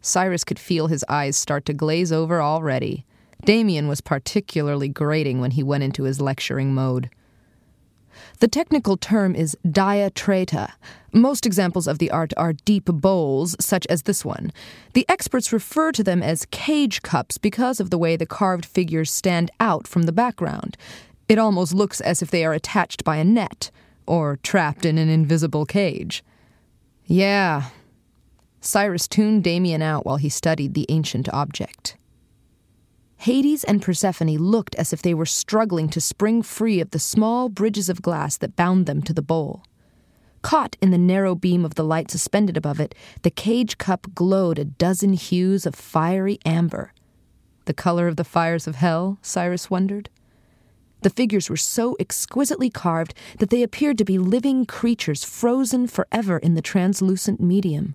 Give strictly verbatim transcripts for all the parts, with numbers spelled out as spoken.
Cyrus could feel his eyes start to glaze over already. Damien was particularly grating when he went into his lecturing mode. The technical term is diatreta. Most examples of the art are deep bowls, such as this one. The experts refer to them as cage cups because of the way the carved figures stand out from the background. It almost looks as if they are attached by a net, or trapped in an invisible cage. Yeah. Cyrus tuned Damien out while he studied the ancient object. Hades and Persephone looked as if they were struggling to spring free of the small bridges of glass that bound them to the bowl. Caught in the narrow beam of the light suspended above it, the cage cup glowed a dozen hues of fiery amber. The color of the fires of hell, Cyrus wondered. The figures were so exquisitely carved that they appeared to be living creatures frozen forever in the translucent medium.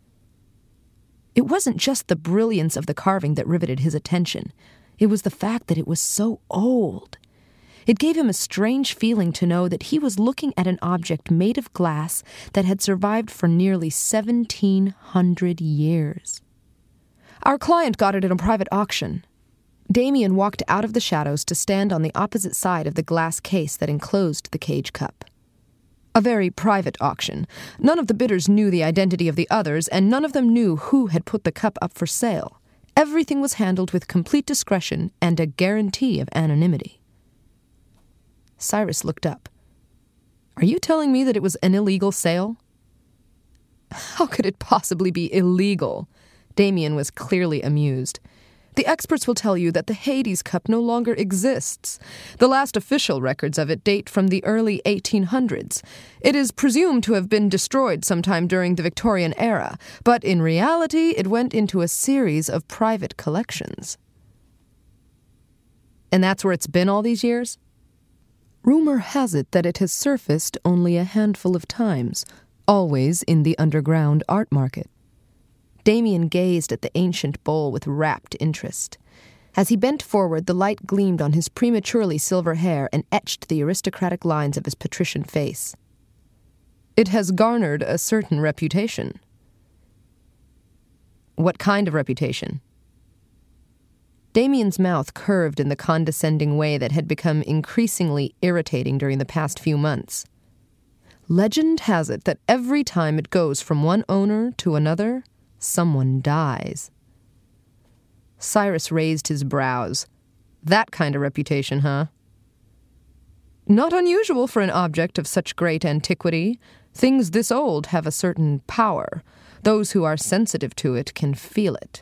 It wasn't just the brilliance of the carving that riveted his attention. It was the fact that it was so old. It gave him a strange feeling to know that he was looking at an object made of glass that had survived for nearly seventeen hundred years. Our client got it at a private auction. Damien walked out of the shadows to stand on the opposite side of the glass case that enclosed the cage cup. A very private auction. None of the bidders knew the identity of the others, and none of them knew who had put the cup up for sale. Everything was handled with complete discretion and a guarantee of anonymity. Cyrus looked up. Are you telling me that it was an illegal sale? How could it possibly be illegal? Damien was clearly amused. The experts will tell you that the Hades cup no longer exists. The last official records of it date from the early eighteen hundreds. It is presumed to have been destroyed sometime during the Victorian era, but in reality it went into a series of private collections. And that's where it's been all these years? Rumor has it that it has surfaced only a handful of times, always in the underground art market. Damien gazed at the ancient bowl with rapt interest. As he bent forward, the light gleamed on his prematurely silver hair and etched the aristocratic lines of his patrician face. It has garnered a certain reputation. What kind of reputation? Damien's mouth curved in the condescending way that had become increasingly irritating during the past few months. Legend has it that every time it goes from one owner to another, someone dies. Cyrus raised his brows. That kind of reputation, huh? Not unusual for an object of such great antiquity. Things this old have a certain power. Those who are sensitive to it can feel it.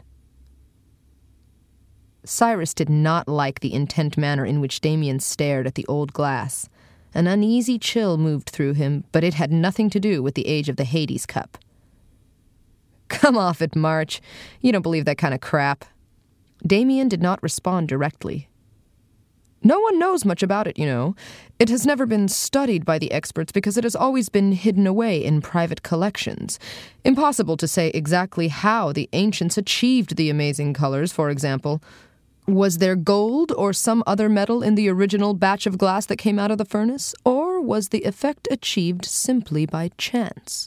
Cyrus did not like the intent manner in which Damien stared at the old glass. An uneasy chill moved through him, but it had nothing to do with the age of the Hades cup. Come off it, March. You don't believe that kind of crap. Damien did not respond directly. No one knows much about it, you know. It has never been studied by the experts because it has always been hidden away in private collections. Impossible to say exactly how the ancients achieved the amazing colors, for example. Was there gold or some other metal in the original batch of glass that came out of the furnace? Or was the effect achieved simply by chance?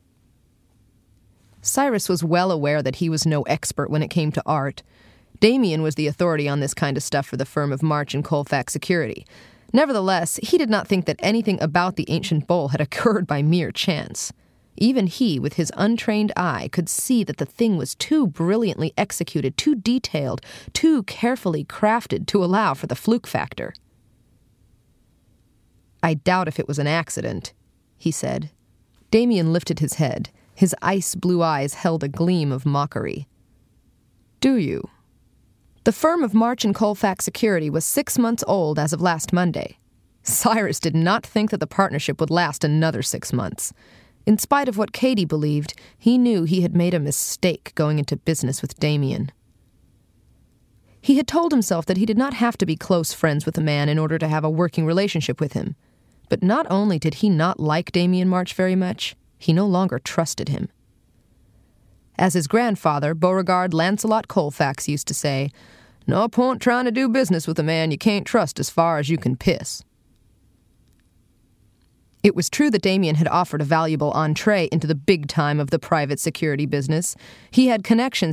Cyrus was well aware that he was no expert when it came to art. Damien was the authority on this kind of stuff for the firm of March and Colfax Security. Nevertheless, he did not think that anything about the ancient bowl had occurred by mere chance. Even he, with his untrained eye, could see that the thing was too brilliantly executed, too detailed, too carefully crafted to allow for the fluke factor. I doubt if it was an accident, he said. Damien lifted his head. His ice-blue eyes held a gleam of mockery. Do you? The firm of March and Colfax Security was six months old as of last Monday. Cyrus did not think that the partnership would last another six months. In spite of what Katie believed, he knew he had made a mistake going into business with Damien. He had told himself that he did not have to be close friends with a man in order to have a working relationship with him. But not only did he not like Damien March very much, he no longer trusted him. As his grandfather, Beauregard Lancelot Colfax, used to say, "No point trying to do business with a man you can't trust as far as you can piss." It was true that Damien had offered a valuable entree into the big time of the private security business. He had connections